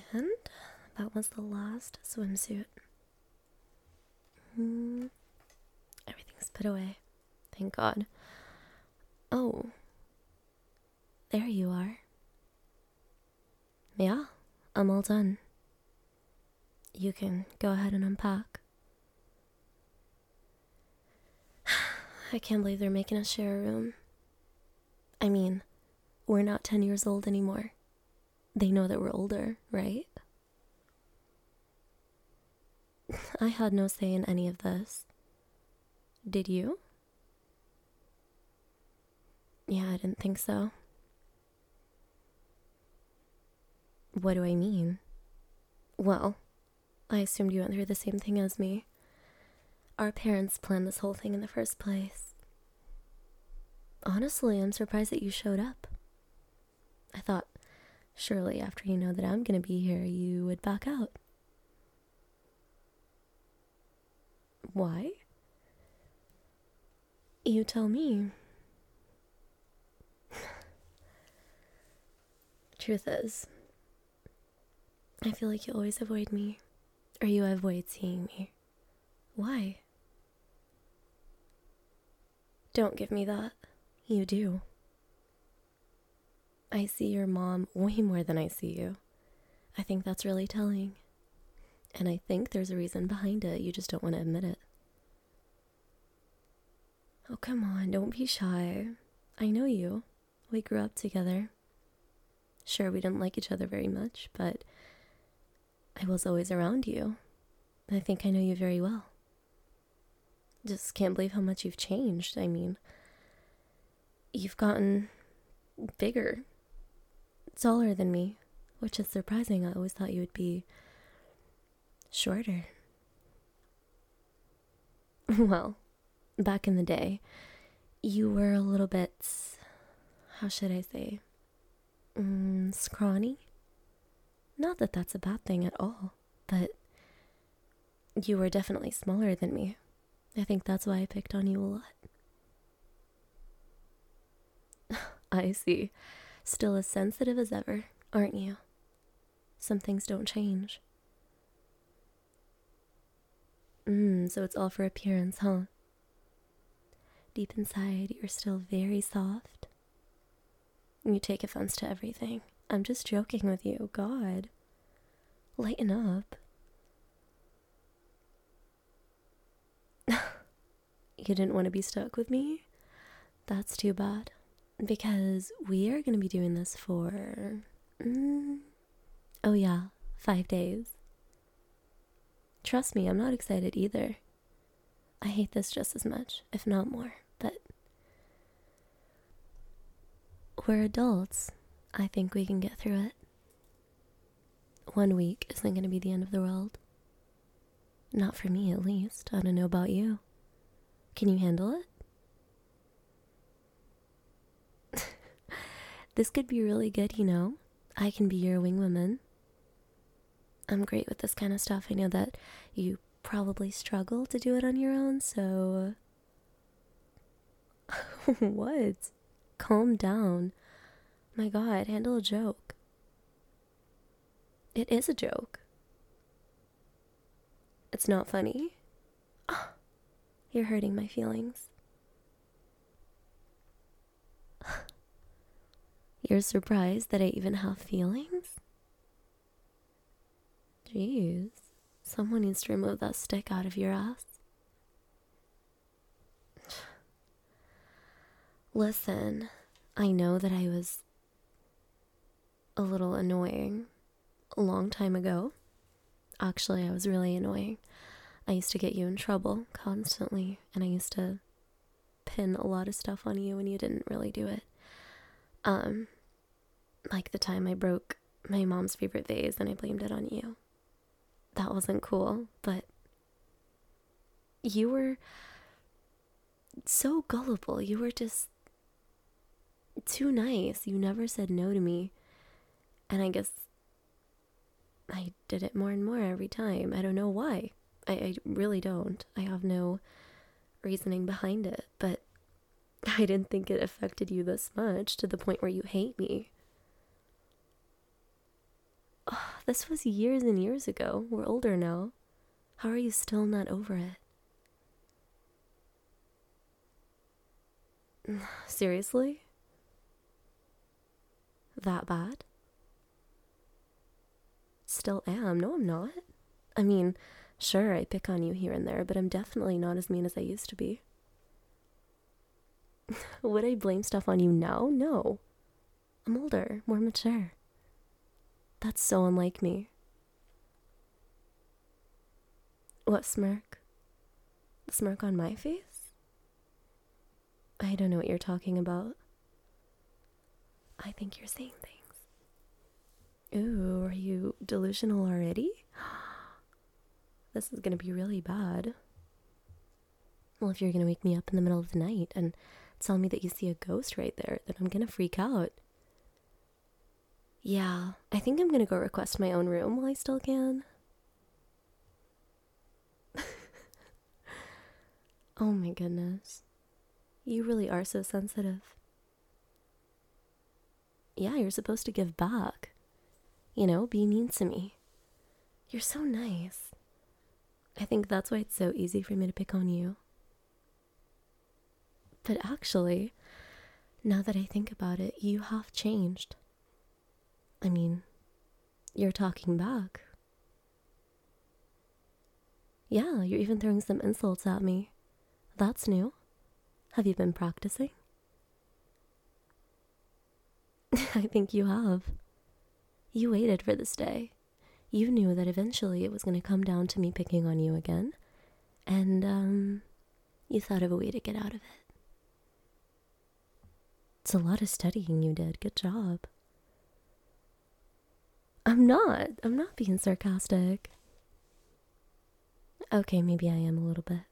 And that was the last swimsuit. Everything's put away. Thank God. Oh, there you are. Yeah, I'm all done. You can go ahead and unpack. I can't believe they're making us share a room. I mean, we're not 10 years old anymore. They know that we're older, right? I had no say in any of this. Did you? Yeah, I didn't think so. What do I mean? Well, I assumed you went through the same thing as me. Our parents planned this whole thing in the first place. Honestly, I'm surprised that you showed up. I thought, surely after you know that I'm gonna be here, you would back out. Why? You tell me. Truth is, I feel like you always avoid me. Or you avoid seeing me. Why? Don't give me that. You do. I see your mom way more than I see you. I think that's really telling. And I think there's a reason behind it. You just don't want to admit it. Oh, come on, don't be shy. I know you. We grew up together. Sure, we didn't like each other very much, but I was always around you. I think I know you very well. Just can't believe how much you've changed. I mean, you've gotten bigger, taller than me, which is surprising. I always thought you would be shorter. Well, back in the day, you were a little bit, how should I say, scrawny. Not that that's a bad thing at all, but you were definitely smaller than me. I think that's why I picked on you a lot. I see. Still as sensitive as ever, aren't you? Some things don't change. So it's all for appearance, huh? Deep inside, you're still very soft. You take offense to everything. I'm just joking with you. God. Lighten up. You didn't want to be stuck with me? That's too bad. Because we are going to be doing this for... oh yeah, 5 days. Trust me, I'm not excited either. I hate this just as much, if not more, but... we're adults. I think we can get through it. 1 week isn't going to be the end of the world. Not for me, at least. I don't know about you. Can you handle it? This could be really good, you know? I can be your wingwoman. I'm great with this kind of stuff. I know that you probably struggle to do it on your own, so... What? Calm down. My God, handle a joke. It is a joke. It's not funny. You're hurting my feelings. You're surprised that I even have feelings? Jeez. Someone needs to remove that stick out of your ass. Listen, I know that I was a little annoying a long time ago. Actually, I was really annoying. I used to get you in trouble constantly, and I used to pin a lot of stuff on you when you didn't really do it. Like the time I broke my mom's favorite vase and I blamed it on you. That wasn't cool, but you were so gullible. You were just too nice. You never said no to me. And I guess I did it more and more every time. I don't know why. I really don't. I have no reasoning behind it, but I didn't think it affected you this much to the point where you hate me. Oh, This was years and years ago. We're older now. How are you still not over it? Seriously? That bad? Still am. No, I'm not. I mean, sure, I pick on you here and there, but I'm definitely not as mean as I used to be. Would I blame stuff on you now? No. I'm older, more mature. That's so unlike me. What smirk? The smirk on my face? I don't know what you're talking about. I think you're seeing things. Ooh, are you delusional already? This is gonna be really bad. Well, if you're gonna wake me up in the middle of the night and tell me that you see a ghost right there, then I'm gonna freak out. Yeah, I think I'm gonna go request my own room while I still can. Oh my goodness. You really are so sensitive. Yeah, you're supposed to give back. You know, be mean to me. You're so nice. I think that's why it's so easy for me to pick on you. But actually, now that I think about it, you have changed. I mean, you're talking back. Yeah, you're even throwing some insults at me. That's new. Have you been practicing? I think you have. You waited for this day. You knew that eventually it was going to come down to me picking on you again. And, you thought of a way to get out of it. It's a lot of studying you did. Good job. I'm not being sarcastic. Okay, maybe I am a little bit.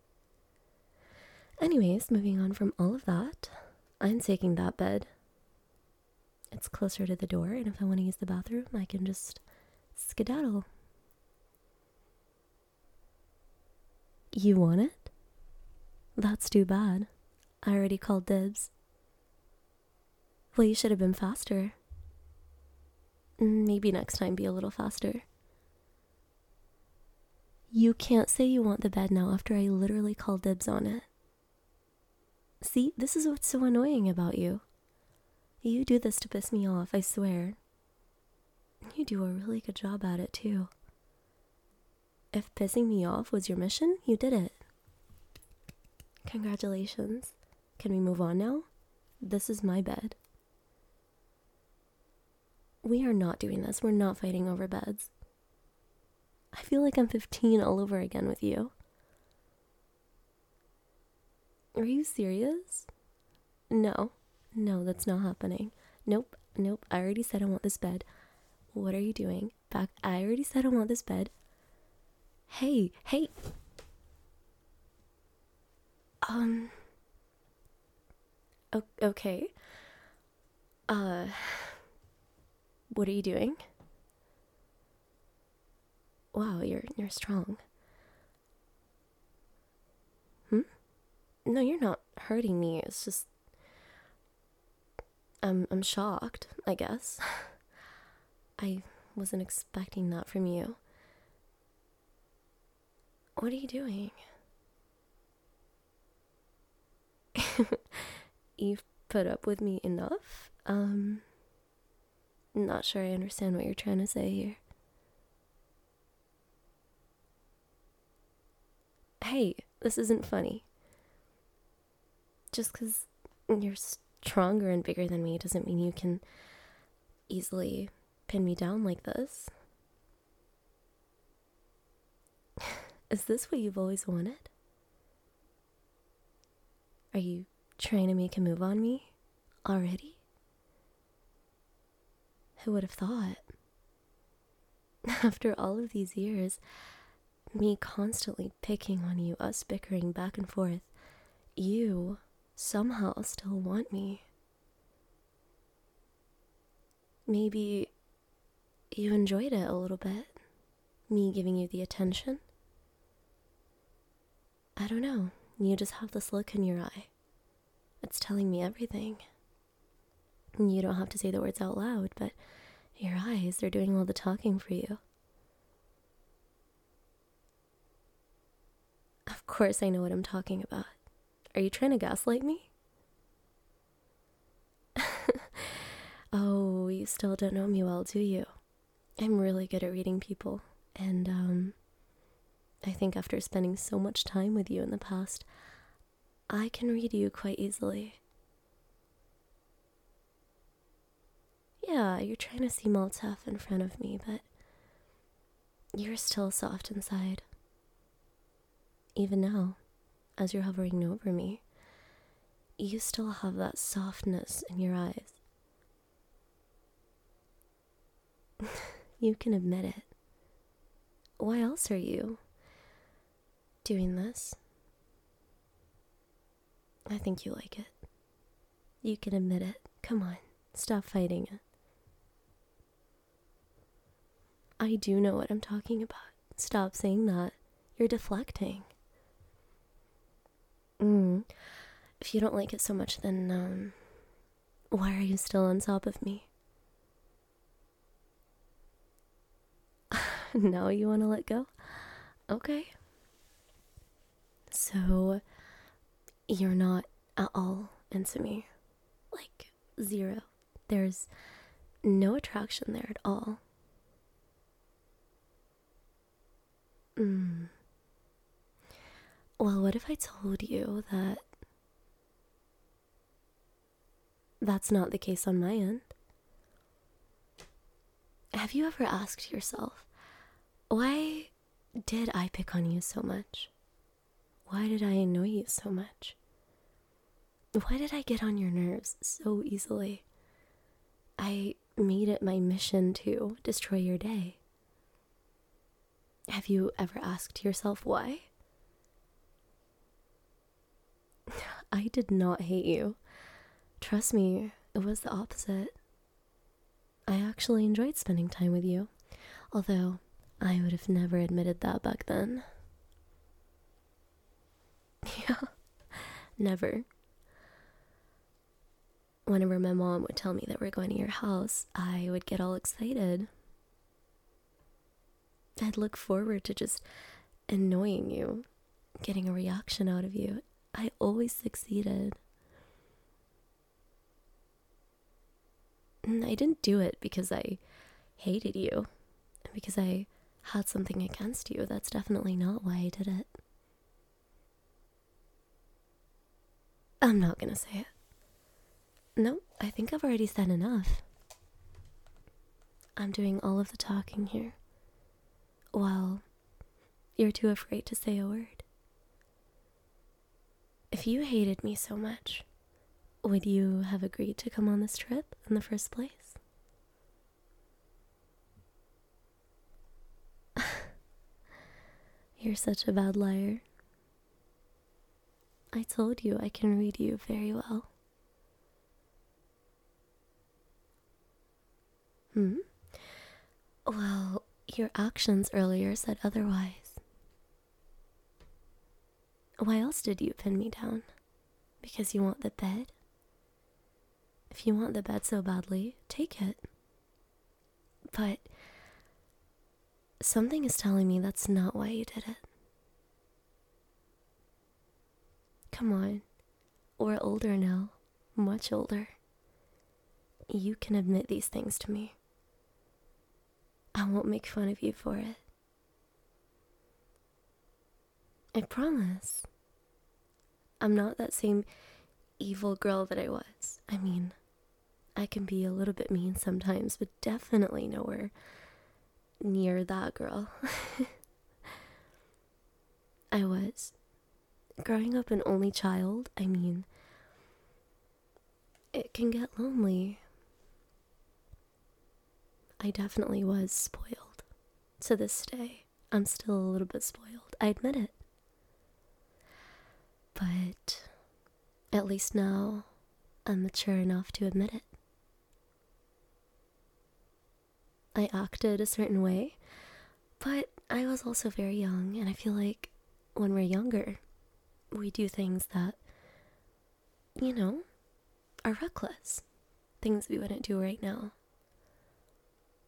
Anyways, moving on from all of that, I'm taking that bed. It's closer to the door, and if I want to use the bathroom, I can just skedaddle. You want it? That's too bad. I already called dibs. Well, you should have been faster. Maybe next time be a little faster. You can't say you want the bed now after I literally called dibs on it. See, this is what's so annoying about you. You do this to piss me off, I swear. You do a really good job at it, too. If pissing me off was your mission, you did it. Congratulations. Can we move on now? This is my bed. We are not doing this. We're not fighting over beds. I feel like I'm 15 all over again with you. Are you serious? No, that's not happening. Nope, I already said I want this bed. What are you doing? Back, I already said I want this bed. Hey. Okay. What are you doing? Wow, you're strong. No, you're not hurting me. It's just I'm shocked, I guess. I wasn't expecting that from you. What are you doing? You've put up with me enough? Not sure I understand what you're trying to say here. Hey, this isn't funny. Just because you're stronger and bigger than me doesn't mean you can easily pin me down like this. Is this what you've always wanted? Are you trying to make a move on me already? Who would have thought? After all of these years, me constantly picking on you, us bickering back and forth, you somehow still want me. Maybe you enjoyed it a little bit, me giving you the attention. I don't know, you just have this look in your eye. It's telling me everything. You don't have to say the words out loud, but Your eyes, they're doing all the talking for you. Of course I know what I'm talking about. Are you trying to gaslight me? Oh, you still don't know me well, do you? I'm really good at reading people. And, I think after spending so much time with you in the past, I can read you quite easily. Yeah, you're trying to seem all tough in front of me, but you're still soft inside. Even now, as you're hovering over me, you still have that softness in your eyes. You can admit it. Why else are you doing this? I think you like it. You can admit it. Come on, stop fighting it. I do know what I'm talking about. Stop saying that. You're deflecting. If you don't like it so much, then, why are you still on top of me? Now you want to let go? Okay. So, you're not at all into me. Like, zero. There's no attraction there at all. Well, what if I told you that that's not the case on my end? Have you ever asked yourself, why did I pick on you so much? Why did I annoy you so much? Why did I get on your nerves so easily? I made it my mission to destroy your day. Have you ever asked yourself why? I did not hate you. Trust me, it was the opposite. I actually enjoyed spending time with you, although I would have never admitted that back then. Yeah, never. Whenever my mom would tell me that we're going to your house, I would get all excited. I'd look forward to just annoying you, getting a reaction out of you. I always succeeded. And I didn't do it because I hated you, because I had something against you. That's definitely not why I did it. I'm not gonna say it. No, I think I've already said enough. I'm doing all of the talking here. Well, you're too afraid to say a word. If you hated me so much, would you have agreed to come on this trip in the first place? You're such a bad liar. I told you I can read you very well. Well, your actions earlier said otherwise. Why else did you pin me down? Because you want the bed? If you want the bed so badly, take it. But something is telling me that's not why you did it. Come on, we're older now, much older. You can admit these things to me. I won't make fun of you for it. I promise. I'm not that same evil girl that I was. I mean, I can be a little bit mean sometimes, but definitely nowhere near that girl. I was. Growing up an only child, I mean, it can get lonely. I definitely was spoiled. To this day, I'm still a little bit spoiled. I admit it. But at least now, I'm mature enough to admit it. I acted a certain way, but I was also very young, and I feel like when we're younger, we do things that, are reckless. Things we wouldn't do right now.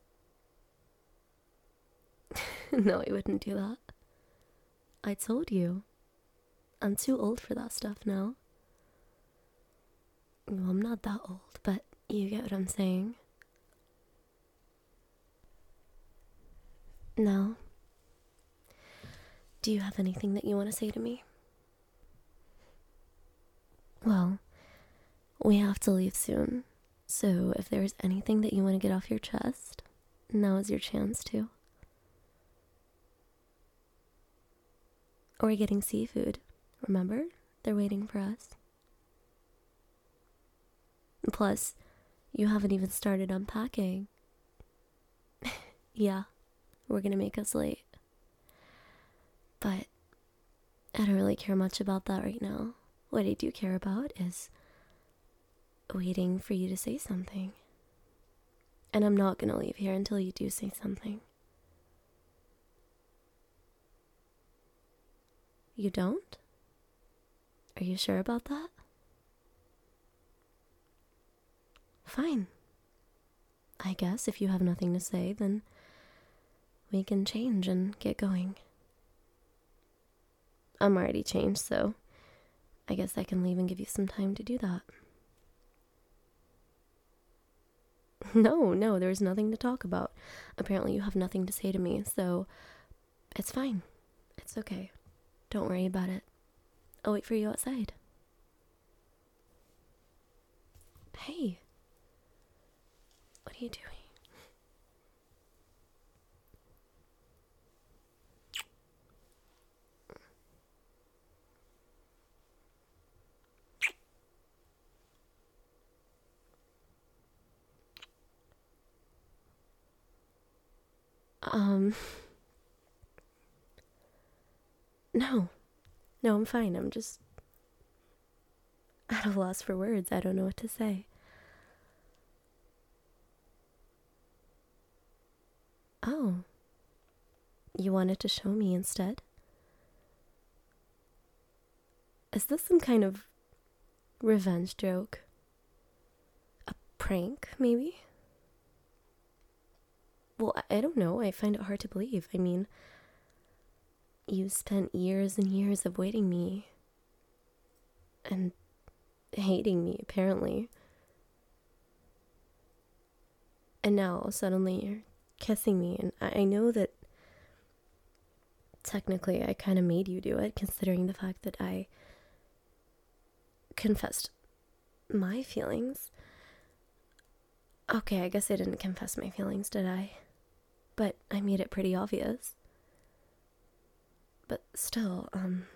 No, I wouldn't do that. I told you. I'm too old for that stuff now. Well, I'm not that old, but you get what I'm saying. Now, do you have anything that you want to say to me? Well, we have to leave soon, so if there's anything that you want to get off your chest, now is your chance to. Or getting seafood. Remember? They're waiting for us. Plus, you haven't even started unpacking. Yeah, we're gonna make us late. But I don't really care much about that right now. What I do care about is waiting for you to say something. And I'm not gonna leave here until you do say something. You don't? Are you sure about that? Fine. I guess if you have nothing to say, then we can change and get going. I'm already changed, so I guess I can leave and give you some time to do that. No, there's nothing to talk about. Apparently you have nothing to say to me, so it's fine. It's okay. Don't worry about it. I'll wait for you outside. Hey. What are you doing? No. No, I'm fine. I'm just at a loss for words. I don't know what to say. Oh. You wanted to show me instead? Is this some kind of revenge joke? A prank, maybe? Well, I don't know. I find it hard to believe. I mean, you spent years and years avoiding me and hating me, apparently. And now suddenly you're kissing me, and I know that technically I kind of made you do it, considering the fact that I confessed my feelings. Okay, I guess I didn't confess my feelings, did I? But I made it pretty obvious. But still,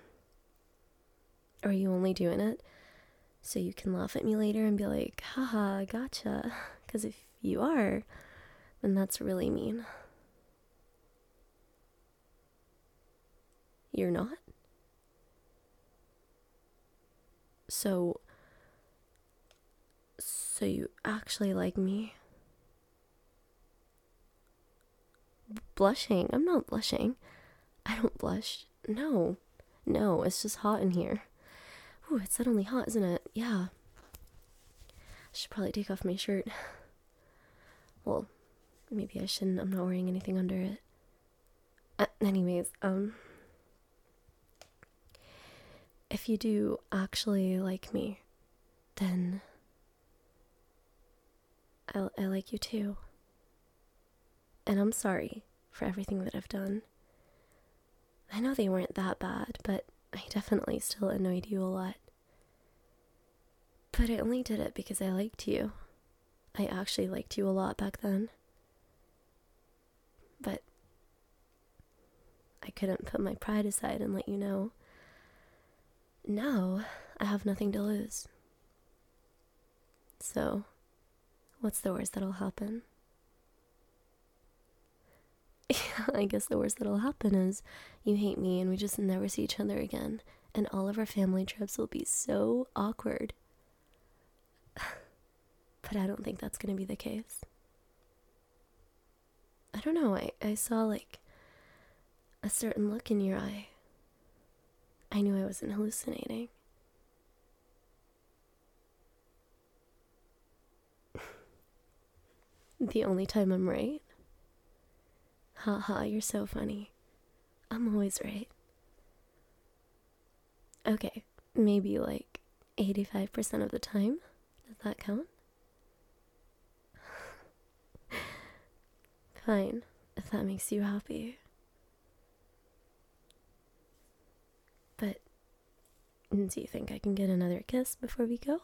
are you only doing it so you can laugh at me later and be like, haha, gotcha? Because if you are, then that's really mean. You're not? So you actually like me? Blushing? I'm not blushing. I don't blush. No, it's just hot in here. Ooh, it's suddenly hot, isn't it? Yeah. I should probably take off my shirt. Well, maybe I shouldn't. I'm not wearing anything under it. Anyways, if you do actually like me, then I like you too. And I'm sorry for everything that I've done. I know they weren't that bad, but I definitely still annoyed you a lot. But I only did it because I liked you. I actually liked you a lot back then. But I couldn't put my pride aside and let you know. Now I have nothing to lose. So, what's the worst that'll happen? I guess the worst that'll happen is you hate me and we just never see each other again, and all of our family trips will be so awkward. But I don't think that's gonna be the case. I don't know, I saw like a certain look in your eye. I knew I wasn't hallucinating. The only time I'm right? Haha, you're so funny. I'm always right. Okay, maybe like 85% of the time. Does that count? Fine, if that makes you happy. But do you think I can get another kiss before we go?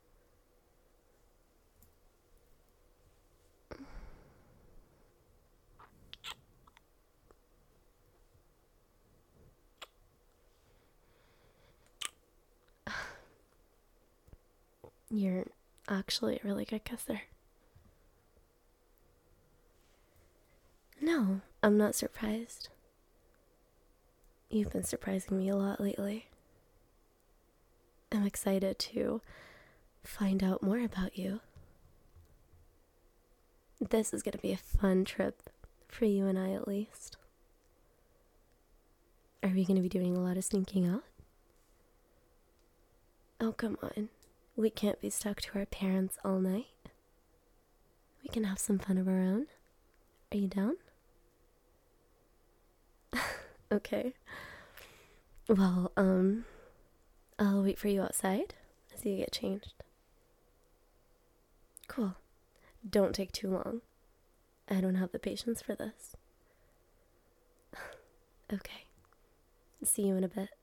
You're actually a really good kisser. No, I'm not surprised. You've been surprising me a lot lately. I'm excited to find out more about you. This is going to be a fun trip, for you and I at least. Are we going to be doing a lot of sneaking out? Oh, come on. We can't be stuck to our parents all night. We can have some fun of our own. Are you down? Okay. Well, I'll wait for you outside as you get changed. Cool. Don't take too long. I don't have the patience for this. Okay. See you in a bit.